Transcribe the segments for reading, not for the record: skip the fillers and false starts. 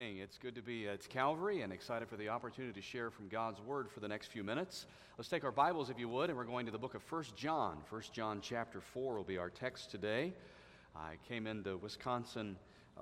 It's good to be at Calvary and excited for the opportunity to share from God's Word for the next few minutes. Let's take our Bibles, if you would, and we're going to the book of 1 John. 1 John chapter 4 will be our text today. I came into Wisconsin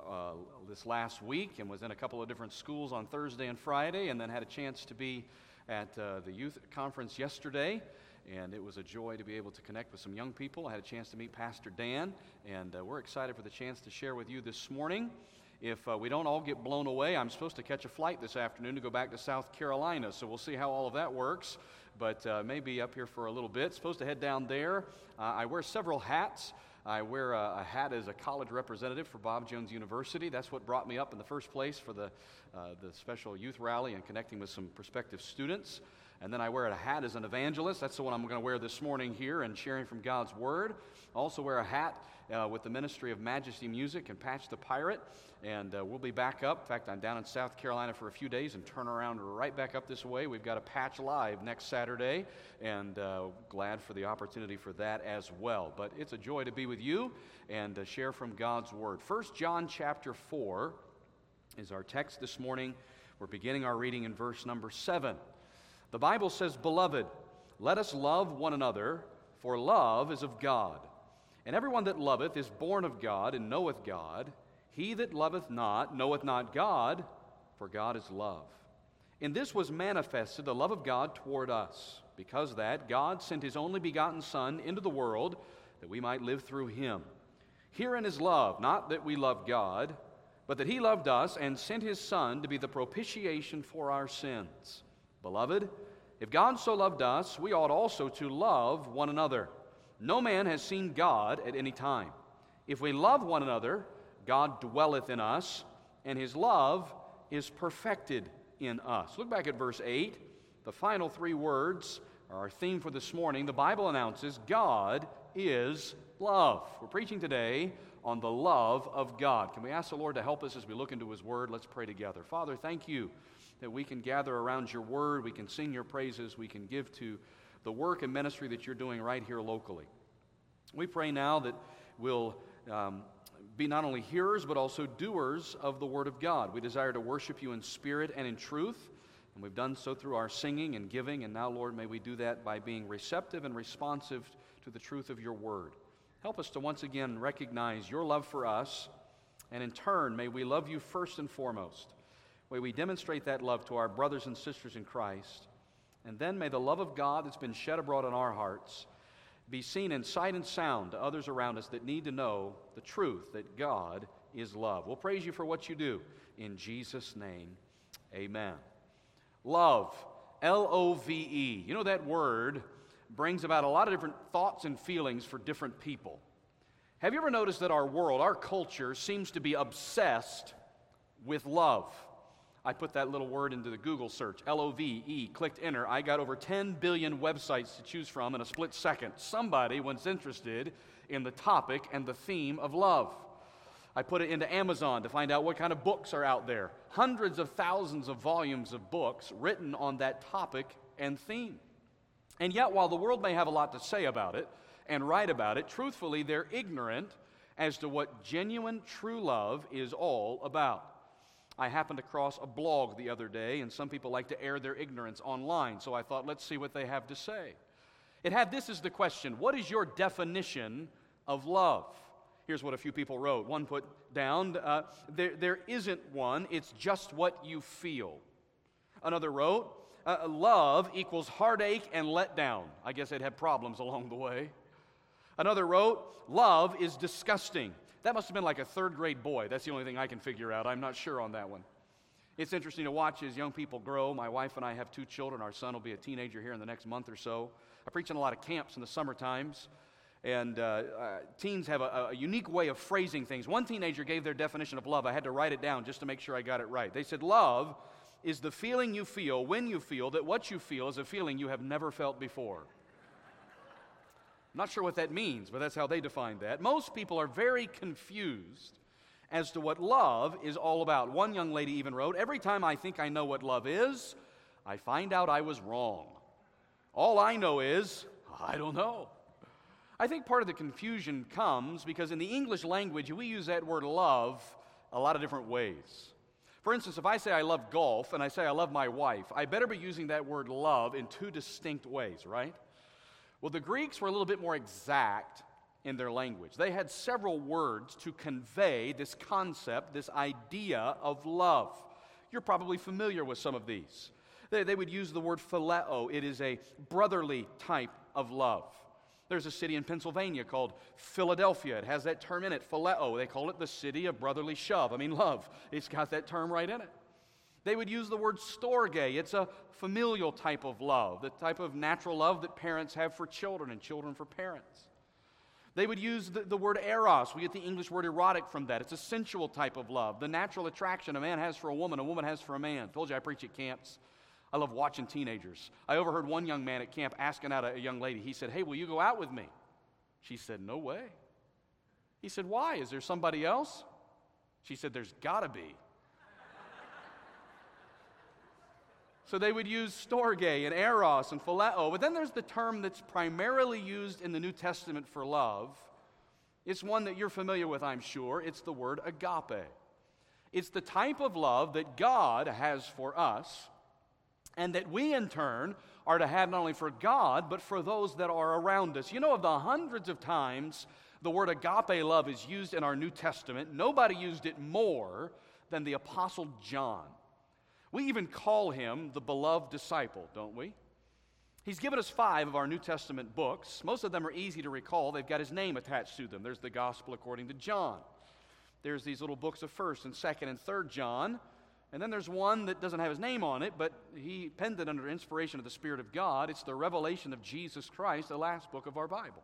this last week and was in a couple of different schools on Thursday and Friday, and then had a chance to be at the youth conference yesterday. And it was a joy to be able to connect with some young people. I had a chance to meet Pastor Dan, and we're excited for the chance to share with you this morning. If we don't all get blown away, I'm supposed to catch a flight this afternoon to go back to South Carolina, so we'll see how all of that works, but maybe up here for a little bit. Supposed to head down there. I wear several hats. I wear a hat as a college representative for Bob Jones University. That's what brought me up in the first place for the special youth rally and connecting with some prospective students. And then I wear a hat as an evangelist. That's the one I'm going to wear this morning here and sharing from God's Word. I also wear a hat with the Ministry of Majesty Music and Patch the Pirate. And we'll be back up. In fact, I'm down in South Carolina for a few days and turn around right back up this way. We've got a Patch Live next Saturday, and glad for the opportunity for that as well. But it's a joy to be with you and share from God's Word. 1 John chapter 4 is our text this morning. We're beginning our reading in verse number 7. The Bible says, "Beloved, let us love one another, for love is of God. And everyone that loveth is born of God and knoweth God. He that loveth not knoweth not God, for God is love. In this was manifested the love of God toward us, because that God sent his only begotten Son into the world, that we might live through him. Herein is love, not that we love God, but that he loved us and sent his Son to be the propitiation for our sins. Beloved, if God so loved us, we ought also to love one another. No man has seen God at any time. If we love one another, God dwelleth in us, and his love is perfected in us." Look back at verse 8. The final three words are our theme for this morning. The Bible announces God is love. We're preaching today on the love of God. Can we ask the Lord to help us as we look into his word? Let's pray together. Father, thank you that we can gather around your word, we can sing your praises, we can give to the work and ministry that you're doing right here locally. We pray now that we'll be not only hearers but also doers of the word of God. We desire to worship you in spirit and in truth, and we've done so through our singing and giving, and now, Lord, may we do that by being receptive and responsive to the truth of your word. Help us to once again recognize your love for us, and in turn, may we love you first and foremost. May we demonstrate that love to our brothers and sisters in Christ, and then may the love of God that's been shed abroad in our hearts be seen in sight and sound to others around us that need to know the truth that God is love. We'll praise you for what you do. In Jesus' name, amen. Love, L-O-V-E. You know, that word brings about a lot of different thoughts and feelings for different people. Have you ever noticed that our world, our culture, seems to be obsessed with love? I put that little word into the Google search, L-O-V-E, clicked enter. I got over 10 billion websites to choose from in a split second. Somebody was interested in the topic and the theme of love. I put it into Amazon to find out what kind of books are out there. Hundreds of thousands of volumes of books written on that topic and theme. And yet, while the world may have a lot to say about it and write about it, truthfully, they're ignorant as to what genuine, true love is all about. I happened across a blog the other day, and some people like to air their ignorance online, so I thought, let's see what they have to say. It had this as the question: what is your definition of love? Here's what a few people wrote. One put down, there isn't one, it's just what you feel. Another wrote, love equals heartache and letdown. I guess they'd had problems along the way. Another wrote, love is disgusting. That must have been like a third-grade boy. That's the only thing I can figure out. I'm not sure on that one. It's interesting to watch as young people grow. My wife and I have 2 children. Our son will be a teenager here in the next month or so. I preach in a lot of camps in the summer times, and teens have a unique way of phrasing things. One teenager gave their definition of love. I had to write it down just to make sure I got it right. They said, love is the feeling you feel when you feel that what you feel is a feeling you have never felt before. I'm not sure what that means, but that's how they define that. Most people are very confused as to what love is all about. One young lady even wrote, every time I think I know what love is, I find out I was wrong. All I know is, I don't know. I think part of the confusion comes because in the English language, we use that word love a lot of different ways. For instance, if I say I love golf and I say I love my wife, I better be using that word love in two distinct ways, right? Well, the Greeks were a little bit more exact in their language. They had several words to convey this concept, this idea of love. You're probably familiar with some of these. They would use the word phileo. It is a brotherly type of love. There's a city in Pennsylvania called Philadelphia. It has that term in it, phileo. They call it the city of brotherly love. It's got that term right in it. They would use the word storge. It's a familial type of love, the type of natural love that parents have for children and children for parents. They would use the word eros. We get the English word erotic from that. It's a sensual type of love, the natural attraction a man has for a woman has for a man. I told you I preach at camps. I love watching teenagers. I overheard one young man at camp asking out a young lady. He said, "Hey, will you go out with me?" She said, "No way." He said, "Why? Is there somebody else?" She said, "There's got to be." So they would use storge and eros and phileo. But then there's the term that's primarily used in the New Testament for love. It's one that you're familiar with, I'm sure. It's the word agape. It's the type of love that God has for us, and that we in turn are to have not only for God, but for those that are around us. You know, of the hundreds of times the word agape love is used in our New Testament, nobody used it more than the Apostle John. We even call him the beloved disciple, don't we? He's given us 5 of our New Testament books. Most of them are easy to recall. They've got his name attached to them. There's the Gospel according to John. There's these little books of 1st and 2nd and 3rd John. And then there's one that doesn't have his name on it, but he penned it under inspiration of the Spirit of God. It's the Revelation of Jesus Christ, the last book of our Bible.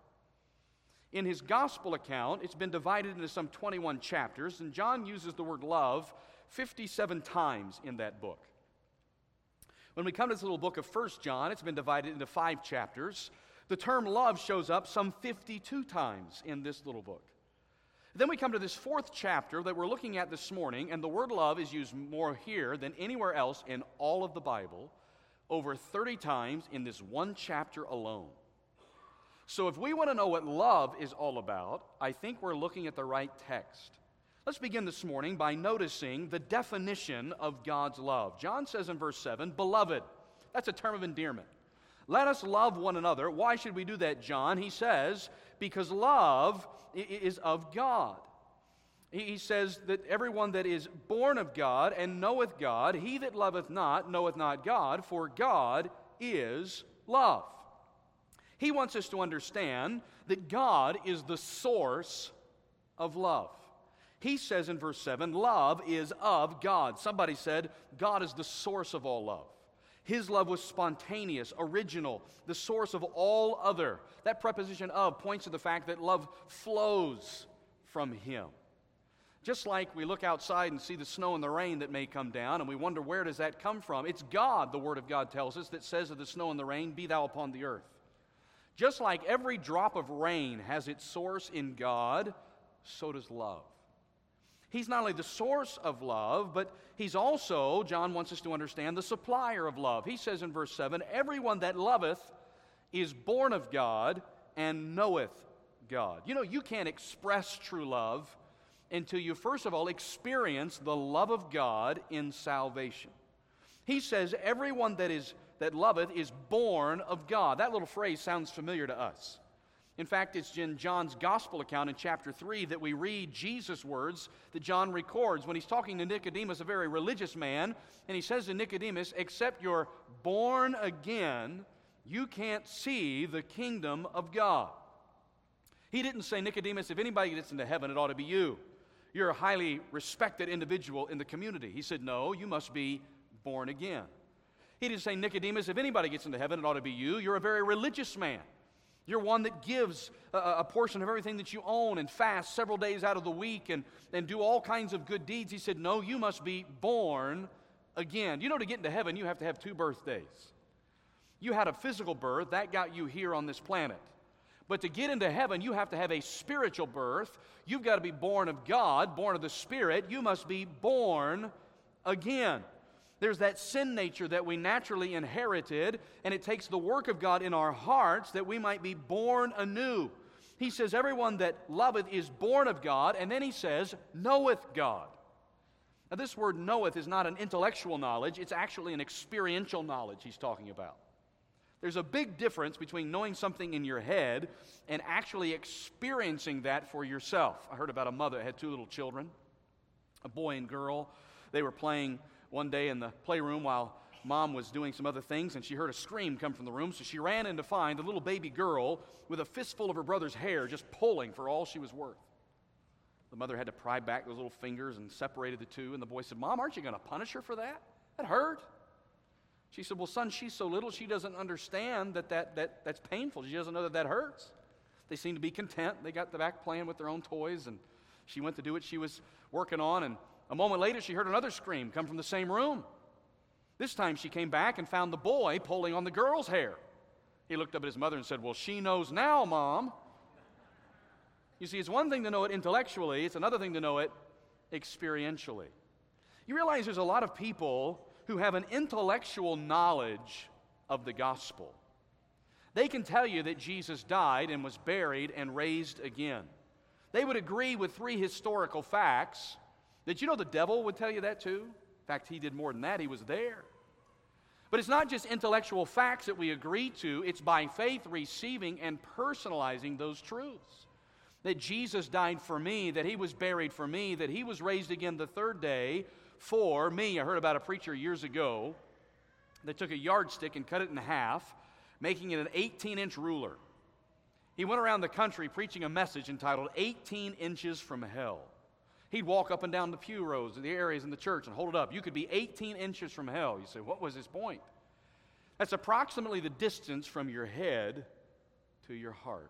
In his gospel account, it's been divided into some 21 chapters, and John uses the word love 57 times in that book. When we come to this little book of 1 John, it's been divided into 5 chapters. The term love shows up some 52 times in this little book. Then we come to this 4th chapter that we're looking at this morning, and the word love is used more here than anywhere else in all of the Bible, over 30 times in this one chapter alone. So if we want to know what love is all about, I think we're looking at the right text. Let's begin this morning by noticing the definition of God's love. John says in verse 7, "Beloved," that's a term of endearment. "Let us love one another." Why should we do that, John? He says, because love is of God. He says that everyone that is born of God and knoweth God, he that loveth not knoweth not God, for God is love. He wants us to understand that God is the source of love. He says in verse 7, love is of God. Somebody said, God is the source of all love. His love was spontaneous, original, the source of all other. That preposition of points to the fact that love flows from Him. Just like we look outside and see the snow and the rain that may come down, and we wonder, where does that come from? It's God, the Word of God tells us, that says of the snow and the rain, "Be thou upon the earth." Just like every drop of rain has its source in God, so does love. He's not only the source of love, but He's also, John wants us to understand, the supplier of love. He says in verse 7, "Everyone that loveth is born of God and knoweth God." You know, you can't express true love until you, first of all, experience the love of God in salvation. He says, "Everyone that loveth is born of God." That little phrase sounds familiar to us. In fact, it's in John's gospel account in chapter 3 that we read Jesus' words that John records when he's talking to Nicodemus, a very religious man, and he says to Nicodemus, "Except you're born again, you can't see the kingdom of God." He didn't say, "Nicodemus, if anybody gets into heaven, it ought to be you. You're a highly respected individual in the community." He said, "No, you must be born again." He didn't say, "Nicodemus, if anybody gets into heaven, it ought to be you. You're a very religious man. You're one that gives a portion of everything that you own and fast several days out of the week and do all kinds of good deeds." He said, "No, you must be born again." You know, to get into heaven, you have to have 2 birthdays. You had a physical birth, that got you here on this planet. But to get into heaven, you have to have a spiritual birth. You've got to be born of God, born of the Spirit. You must be born again. There's that sin nature that we naturally inherited, and it takes the work of God in our hearts that we might be born anew. He says, "Everyone that loveth is born of God," and then he says, "knoweth God." Now, this word knoweth is not an intellectual knowledge. It's actually an experiential knowledge he's talking about. There's a big difference between knowing something in your head and actually experiencing that for yourself. I heard about a mother that had two little children, a boy and girl. They were playing one day in the playroom while Mom was doing some other things, and she heard a scream come from the room, so she ran in to find the little baby girl with a fistful of her brother's hair just pulling for all she was worth. The mother had to pry back those little fingers and separated the two, and the boy said, "Mom, aren't you going to punish her for that? That hurt." She said, "Well, son, she's so little, she doesn't understand that's painful. She doesn't know that hurts." They seemed to be content. They got back playing with their own toys, and she went to do what she was working on, and a moment later, she heard another scream come from the same room. This time, she came back and found the boy pulling on the girl's hair. He looked up at his mother and said, "Well, she knows now, Mom." You see, it's one thing to know it intellectually. It's another thing to know it experientially. You realize there's a lot of people who have an intellectual knowledge of the gospel. They can tell you that Jesus died and was buried and raised again. They would agree with 3 historical facts that the devil would tell you that too. In fact, he did more than that. He was there. But it's not just intellectual facts that we agree to. It's by faith receiving and personalizing those truths. That Jesus died for me, that he was buried for me, that he was raised again the 3rd day for me. I heard about a preacher years ago that took a yardstick and cut it in half, making it an 18-inch ruler. He went around the country preaching a message entitled 18 Inches from Hell. He'd walk up and down the pew rows, the areas in the church, and hold it up. You could be 18 inches from hell. You say, what was his point? That's approximately the distance from your head to your heart.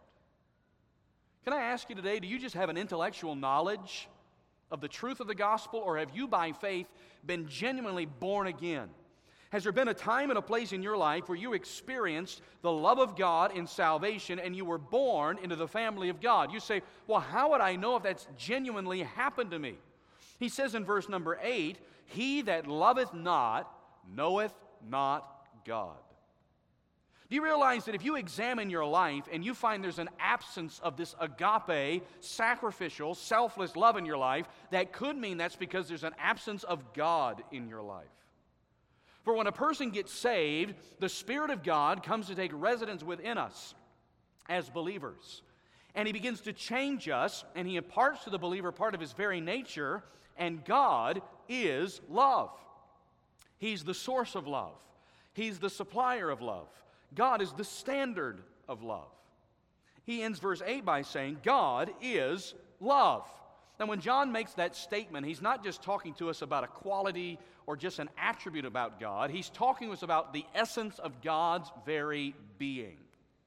Can I ask you today, do you just have an intellectual knowledge of the truth of the gospel, or have you by faith been genuinely born again? Has there been a time and a place in your life where you experienced the love of God in salvation and you were born into the family of God? You say, well, how would I know if that's genuinely happened to me? He says in verse number 8, "He that loveth not knoweth not God." Do you realize that if you examine your life and you find there's an absence of this agape, sacrificial, selfless love in your life, that could mean that's because there's an absence of God in your life. For when a person gets saved, the Spirit of God comes to take residence within us as believers. And he begins to change us, and he imparts to the believer part of his very nature, and God is love. He's the source of love. He's the supplier of love. God is the standard of love. He ends verse 8 by saying, God is love. Now, when John makes that statement, he's not just talking to us about a quality or just an attribute about God. He's talking to us about the essence of God's very being.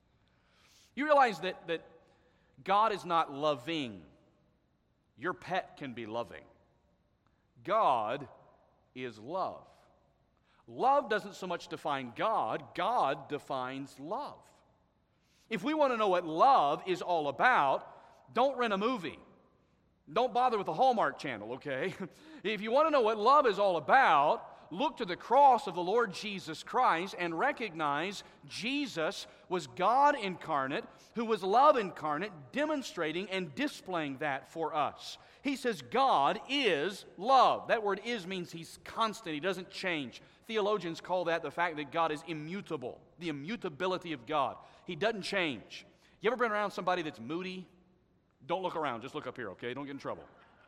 You realize that God is not loving. Your pet can be loving. God is love. Love doesn't so much define God, God defines love. If we want to know what love is all about, don't rent a movie. Don't bother with the Hallmark Channel, okay? If you want to know what love is all about, look to the cross of the Lord Jesus Christ and recognize Jesus was God incarnate, who was love incarnate, demonstrating and displaying that for us. He says God is love. That word is means he's constant. He doesn't change. Theologians call that the fact that God is immutable, the immutability of God. He doesn't change. You ever been around somebody that's moody? Don't look around. Just look up here, okay? Don't get in trouble.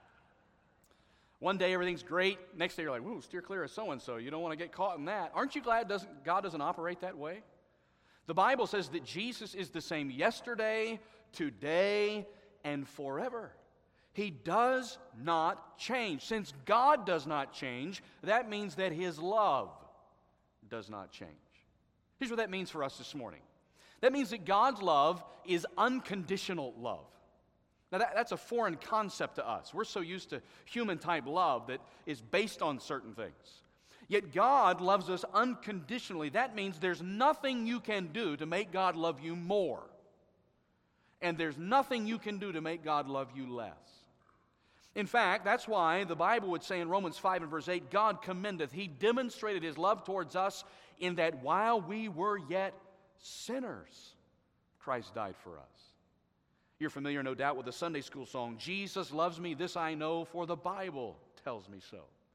One day everything's great. Next day you're like, woo, steer clear of so-and-so. You don't want to get caught in that. Aren't you glad God doesn't operate that way? The Bible says that Jesus is the same yesterday, today, and forever. He does not change. Since God does not change, that means that his love does not change. Here's what that means for us this morning. That means that God's love is unconditional love. Now, that's a foreign concept to us. We're so used to human-type love that is based on certain things. Yet God loves us unconditionally. That means there's nothing you can do to make God love you more. And there's nothing you can do to make God love you less. In fact, that's why the Bible would say in Romans 5 and verse 8, God commendeth, he demonstrated his love towards us in that while we were yet sinners, Christ died for us. You're familiar, no doubt, with the Sunday school song, Jesus loves me, this I know, for the Bible tells me so.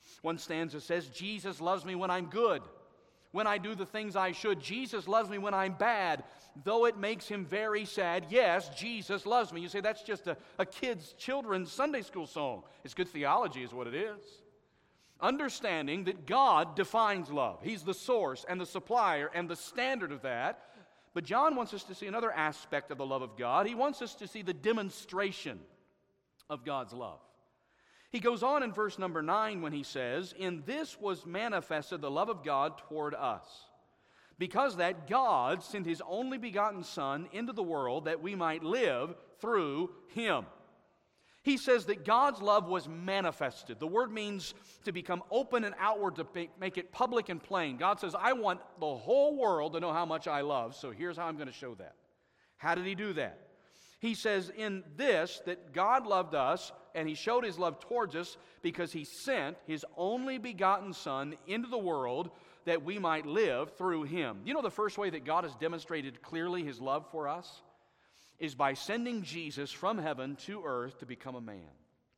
One stanza says, Jesus loves me when I'm good, when I do the things I should. Jesus loves me when I'm bad, though it makes him very sad. Yes, Jesus loves me. You say that's just a children's Sunday school song. It's good theology is what it is. Understanding that God defines love. He's the source and the supplier and the standard of that. But John wants us to see another aspect of the love of God. He wants us to see the demonstration of God's love. He goes on in verse number 9 when he says, "In this was manifested the love of God toward us, because that God sent his only begotten Son into the world that we might live through him." He says that God's love was manifested. The word means to become open and outward, to make it public and plain. God says, I want the whole world to know how much I love, so here's how I'm going to show that. How did he do that? He says in this that God loved us and he showed his love towards us because he sent his only begotten Son into the world that we might live through him. You know the first way that God has demonstrated clearly his love for us is by sending Jesus from heaven to earth to become a man.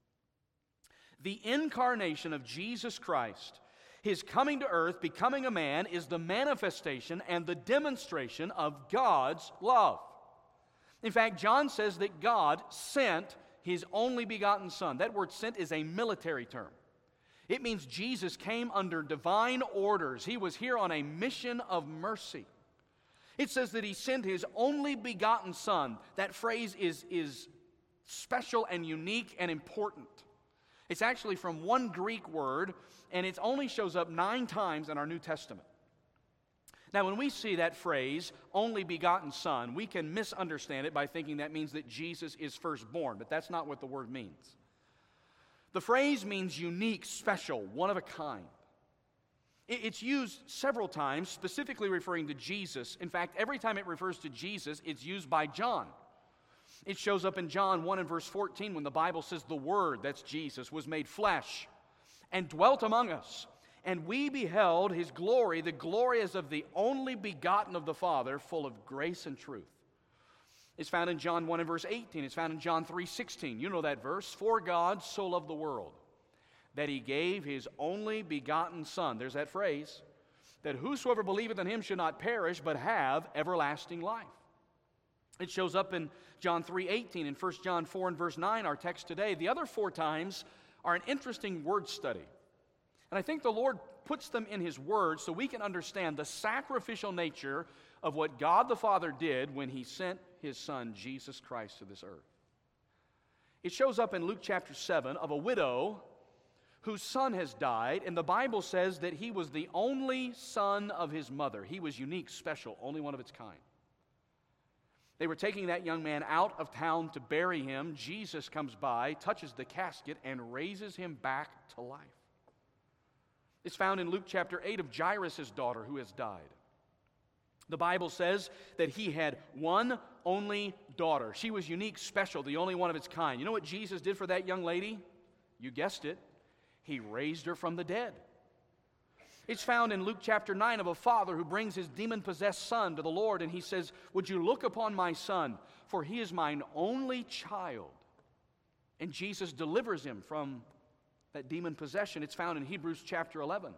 The incarnation of Jesus Christ, his coming to earth, becoming a man, is the manifestation and the demonstration of God's love. In fact, John says that God sent his only begotten Son. That word sent is a military term. It means Jesus came under divine orders. He was here on a mission of mercy. It says that he sent his only begotten Son. That phrase is special and unique and important. It's actually from one Greek word, and it only shows up 9 times in our New Testament. Now, when we see that phrase, only begotten Son, we can misunderstand it by thinking that means that Jesus is firstborn, but that's not what the word means. The phrase means unique, special, one of a kind. It's used several times, specifically referring to Jesus. In fact, every time it refers to Jesus, it's used by John. It shows up in John 1 and verse 14 when the Bible says the Word, that's Jesus, was made flesh and dwelt among us. And we beheld his glory, the glory as of the only begotten of the Father, full of grace and truth. It's found in John 1 and verse 18. It's found in John 3:16. You know that verse. For God so loved the world, that he gave his only begotten Son, there's that phrase, that whosoever believeth in him should not perish, but have everlasting life. It shows up in John 3:18, in 1 John 4 and verse 9, our text today. The other 4 times are an interesting word study. And I think the Lord puts them in his word so we can understand the sacrificial nature of what God the Father did when he sent his Son, Jesus Christ, to this earth. It shows up in Luke chapter 7 of a widow whose son has died, and the Bible says that he was the only son of his mother. He was unique, special, only one of its kind. They were taking that young man out of town to bury him. Jesus comes by, touches the casket, and raises him back to life. It's found in Luke chapter 8 of Jairus' daughter who has died. The Bible says that he had one only daughter. She was unique, special, the only one of its kind. You know what Jesus did for that young lady? You guessed it. He raised her from the dead. It's found in Luke chapter 9 of a father who brings his demon-possessed son to the Lord, and he says, would you look upon my son, for he is mine only child. And Jesus delivers him from that demon possession. It's found in Hebrews chapter 11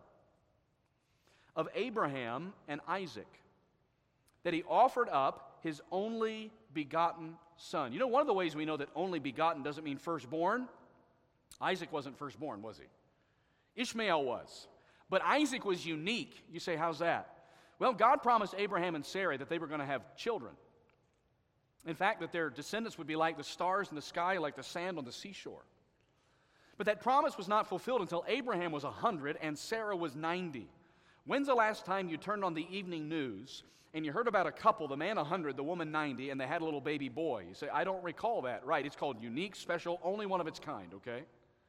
of Abraham and Isaac, that he offered up his only begotten son. You know, one of the ways we know that only begotten doesn't mean firstborn. Isaac wasn't firstborn, was he? Ishmael was. But Isaac was unique. You say, how's that? Well, God promised Abraham and Sarah that they were going to have children. In fact, that their descendants would be like the stars in the sky, like the sand on the seashore. But that promise was not fulfilled until Abraham was 100 and Sarah was 90. When's the last time you turned on the evening news and you heard about a couple, the man 100, the woman 90, and they had a little baby boy? You say, I don't recall that. Right, it's called unique, special, only one of its kind, okay?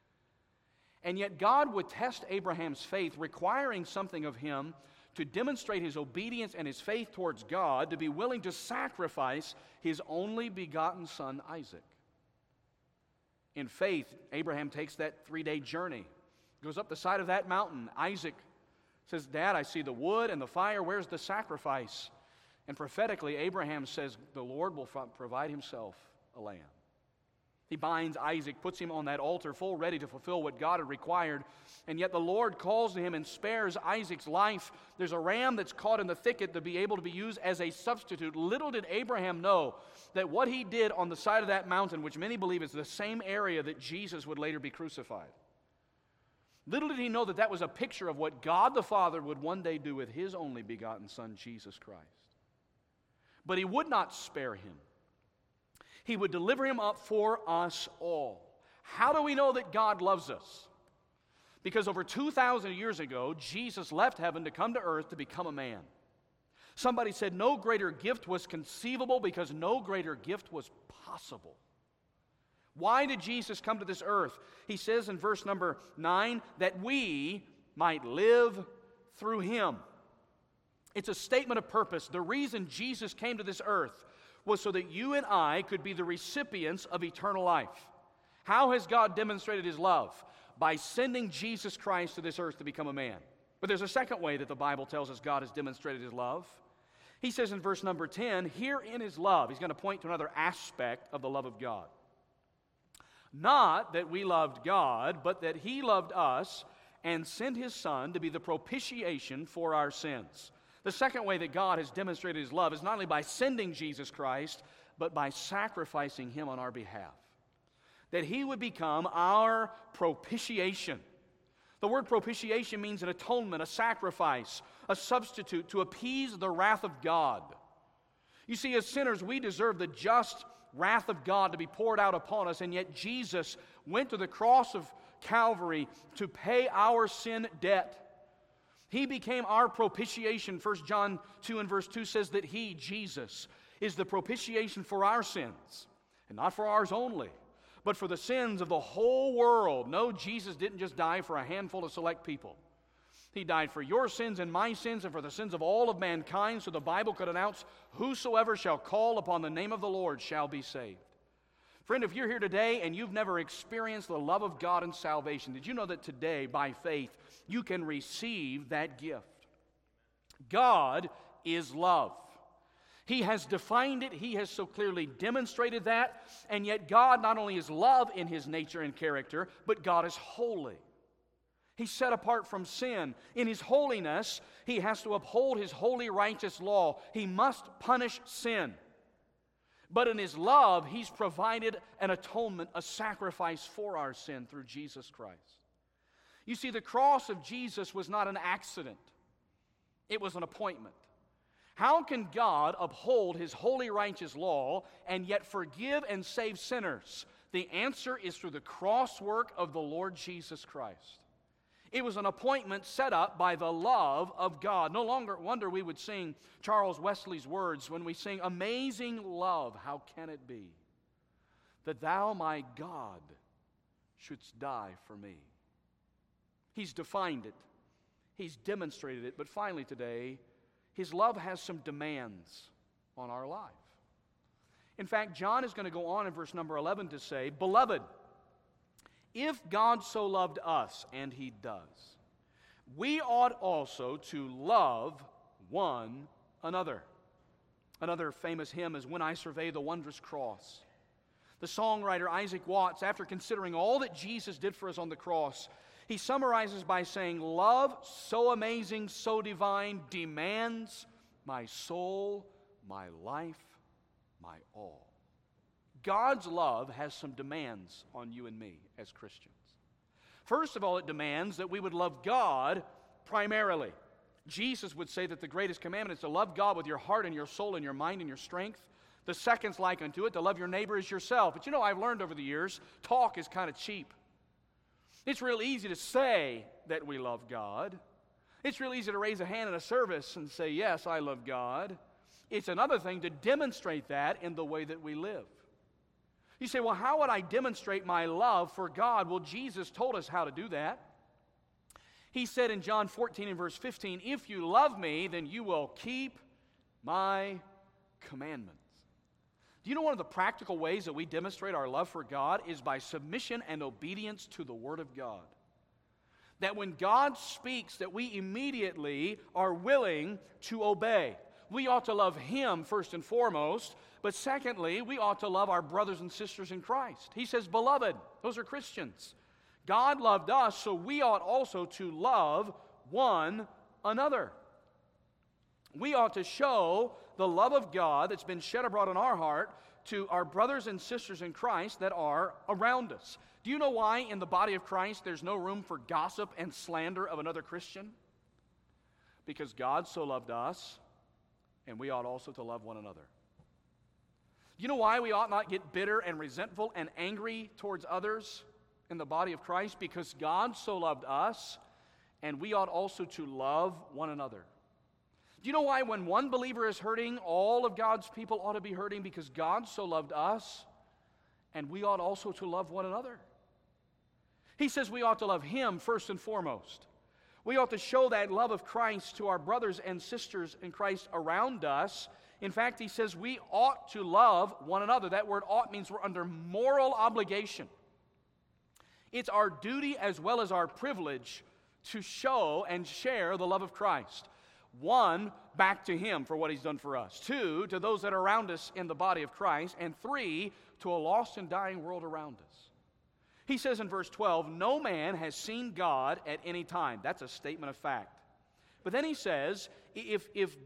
And yet God would test Abraham's faith, requiring something of him to demonstrate his obedience and his faith towards God, to be willing to sacrifice his only begotten son, Isaac. In faith, Abraham takes that 3-day journey, goes up the side of that mountain. Isaac says, Dad, I see the wood and the fire. Where's the sacrifice? And prophetically, Abraham says, the Lord will provide himself a lamb. He binds Isaac, puts him on that altar, full ready to fulfill what God had required. And yet the Lord calls to him and spares Isaac's life. There's a ram that's caught in the thicket to be able to be used as a substitute. Little did Abraham know that what he did on the side of that mountain, which many believe is the same area that Jesus would later be crucified. Little did he know that that was a picture of what God the Father would one day do with His only begotten Son, Jesus Christ. But He would not spare him. He would deliver him up for us all. How do we know that God loves us? Because over 2,000 years ago, Jesus left heaven to come to earth to become a man. Somebody said no greater gift was conceivable because no greater gift was possible. Why did Jesus come to this earth? He says in verse number 9 that we might live through Him. It's a statement of purpose. The reason Jesus came to this earth was so that you and I could be the recipients of eternal life. How has God demonstrated His love? By sending Jesus Christ to this earth to become a man. But there's a second way that the Bible tells us God has demonstrated His love. He says in verse number 10, herein is love. He's going to point to another aspect of the love of God. Not that we loved God, but that He loved us and sent His Son to be the propitiation for our sins. The second way that God has demonstrated His love is not only by sending Jesus Christ, but by sacrificing Him on our behalf. That He would become our propitiation. The word propitiation means an atonement, a sacrifice, a substitute to appease the wrath of God. You see, as sinners, we deserve the just wrath of God to be poured out upon us, and yet Jesus went to the cross of Calvary to pay our sin debt. He became our propitiation. 1 John 2 and verse 2 says that He, Jesus, is the propitiation for our sins, and not for ours only, but for the sins of the whole world. No, Jesus didn't just die for a handful of select people. He died for your sins and my sins and for the sins of all of mankind, so the Bible could announce, whosoever shall call upon the name of the Lord shall be saved. Friend, if you're here today and you've never experienced the love of God and salvation, did you know that today, by faith, you can receive that gift? God is love. He has defined it. He has so clearly demonstrated that. And yet God not only is love in His nature and character, but God is holy. He's set apart from sin. In His holiness, He has to uphold His holy, righteous law. He must punish sin. But in His love, He's provided an atonement, a sacrifice for our sin through Jesus Christ. You see, the cross of Jesus was not an accident. It was an appointment. How can God uphold His holy, righteous law and yet forgive and save sinners? The answer is through the cross work of the Lord Jesus Christ. It was an appointment set up by the love of God. No longer wonder we would sing Charles Wesley's words when we sing, amazing love, how can it be that thou, my God, shouldst die for me? He's defined it. He's demonstrated it. But finally today, His love has some demands on our life. In fact, John is going to go on in verse number 11 to say, beloved, if God so loved us, and He does, we ought also to love one another. Another famous hymn is When I Survey the Wondrous Cross. The songwriter Isaac Watts, after considering all that Jesus did for us on the cross, he summarizes by saying, love so amazing, so divine, demands my soul, my life, my all. God's love has some demands on you and me as Christians. First of all, it demands that we would love God primarily. Jesus would say that the greatest commandment is to love God with your heart and your soul and your mind and your strength. The second's like unto it, to love your neighbor as yourself. But you know, I've learned over the years, talk is kind of cheap. It's real easy to say that we love God. It's real easy to raise a hand in a service and say, yes, I love God. It's another thing to demonstrate that in the way that we live. You say, well, how would I demonstrate my love for God? Well, Jesus told us how to do that. He said in John 14 and verse 15, if you love me, then you will keep my commandments. Do you know one of the practical ways that we demonstrate our love for God is by submission and obedience to the Word of God? That when God speaks, that we immediately are willing to obey. We ought to love Him first and foremost, But secondly, we ought to love our brothers and sisters in Christ. He says, beloved, those are Christians. God loved us, so we ought also to love one another. We ought to show the love of God that's been shed abroad in our heart to our brothers and sisters in Christ that are around us. Do you know why in the body of Christ there's no room for gossip and slander of another Christian? Because God so loved us, and we ought also to love one another. You know why we ought not get bitter and resentful and angry towards others in the body of Christ? Because God so loved us, and we ought also to love one another. Do you know why when one believer is hurting, all of God's people ought to be hurting? Because God so loved us, and we ought also to love one another. He says we ought to love Him first and foremost. We ought to show that love of Christ to our brothers and sisters in Christ around us. In fact, he says we ought to love one another. That word ought means we're under moral obligation. It's our duty as well as our privilege to show and share the love of Christ. One, back to Him for what He's done for us. Two, to those that are around us in the body of Christ. And three, to a lost and dying world around us. He says in verse 12, no man has seen God at any time. That's a statement of fact. But then he says, if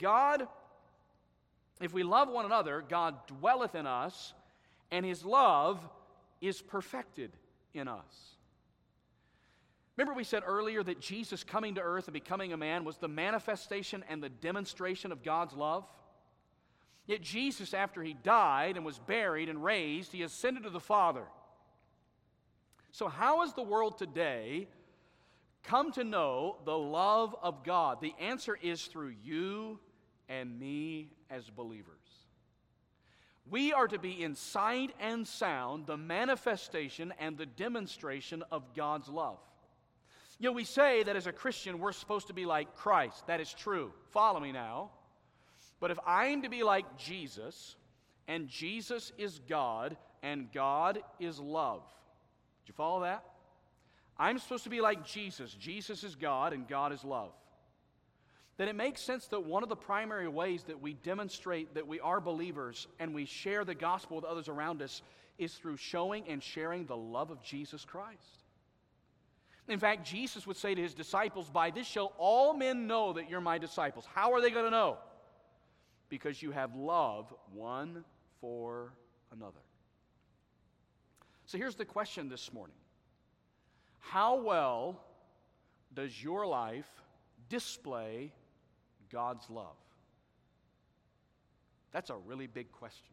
we love one another, God dwelleth in us, and His love is perfected in us. Remember we said earlier that Jesus coming to earth and becoming a man was the manifestation and the demonstration of God's love? Yet Jesus, after He died and was buried and raised, He ascended to the Father. So how has the world today come to know the love of God? The answer is through you and me as believers. We are to be in sight and sound the manifestation and the demonstration of God's love. You know, we say that as a Christian we're supposed to be like Christ. That is true. Follow me now. But if I'm to be like Jesus, and Jesus is God, and God is love. Did you follow that? I'm supposed to be like Jesus. Jesus is God, and God is love. Then it makes sense that one of the primary ways that we demonstrate that we are believers and we share the gospel with others around us is through showing and sharing the love of Jesus Christ. In fact, Jesus would say to His disciples, by this shall all men know that you're my disciples. How are they going to know? Because you have love one for another. So here's the question this morning. How well does your life display God's love? That's a really big question.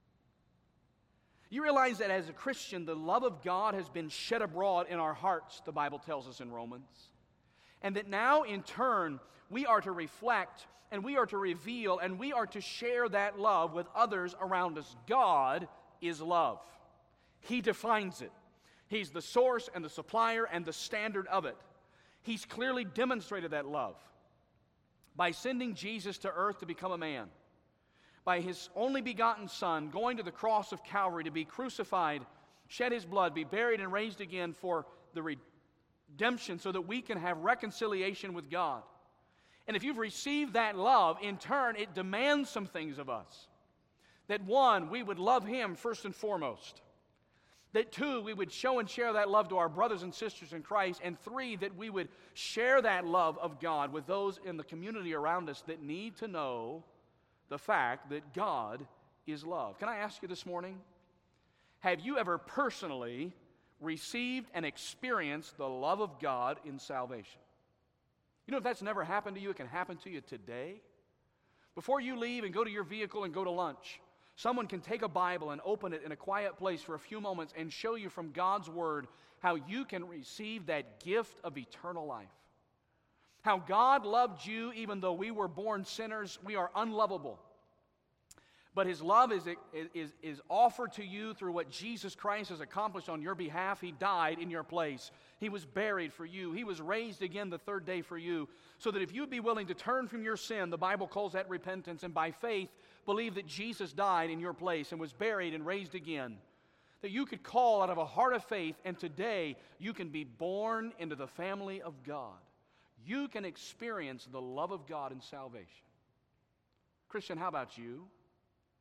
You realize that as a Christian, the love of God has been shed abroad in our hearts, the Bible tells us in Romans. And that now, in turn, we are to reflect and we are to reveal and we are to share that love with others around us. God is love. He defines it. He's the source and the supplier and the standard of it. He's clearly demonstrated that love by sending Jesus to earth to become a man, by His only begotten Son going to the cross of Calvary to be crucified, shed His blood, be buried and raised again for the redemption so that we can have reconciliation with God. And if you've received that love, in turn, it demands some things of us. That one, we would love Him first and foremost. That two, we would show and share that love to our brothers and sisters in Christ. And three, that we would share that love of God with those in the community around us that need to know the fact that God is love. Can I ask you this morning, have you ever personally received and experienced the love of God in salvation? You know, if that's never happened to you, it can happen to you today. Before you leave and go to your vehicle and go to lunch, someone can take a Bible and open it in a quiet place for a few moments and show you from God's Word how you can receive that gift of eternal life. How God loved you even though we were born sinners, we are unlovable. But His love is offered to you through what Jesus Christ has accomplished on your behalf. He died in your place. He was buried for you. He was raised again the third day for you. So that if you'd be willing to turn from your sin, the Bible calls that repentance, and by faith believe that Jesus died in your place and was buried and raised again, that you could call out of a heart of faith, and today you can be born into the family of God. You can experience the love of God in salvation. Christian, how about you?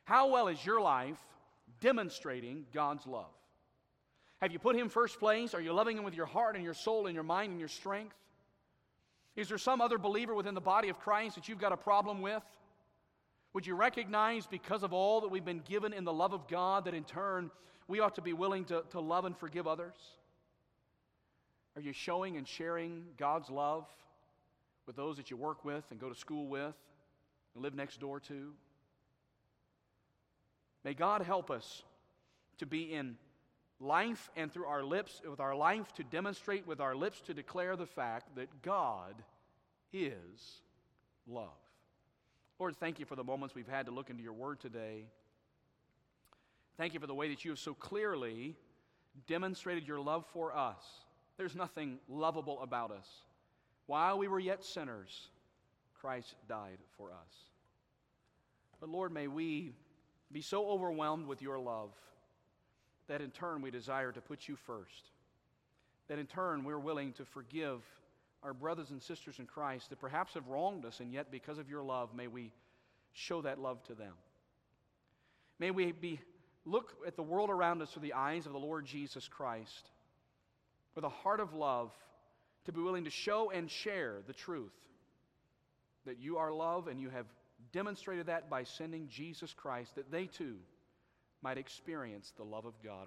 How well is your life demonstrating God's love? Have you put Him first place? Are you loving Him with your heart and your soul and your mind and your strength? Is there some other believer within the body of Christ that you've got a problem with? Would you recognize, because of all that we've been given in the love of God, that in turn we ought to be willing to love and forgive others? Are you showing and sharing God's love with those that you work with and go to school with and live next door to? May God help us to be in life and through our lips, with our life to demonstrate, with our lips to declare the fact that God is love. Lord, thank you for the moments we've had to look into your word today. Thank you for the way that you have so clearly demonstrated your love for us. There's nothing lovable about us. While we were yet sinners, Christ died for us. But Lord, may we be so overwhelmed with your love that in turn we desire to put you first. That in turn we're willing to forgive our brothers and sisters in Christ that perhaps have wronged us, and yet because of your love, may we show that love to them. May we look at the world around us through the eyes of the Lord Jesus Christ with a heart of love, to be willing to show and share the truth that you are love, and you have demonstrated that by sending Jesus Christ, that they too might experience the love of God.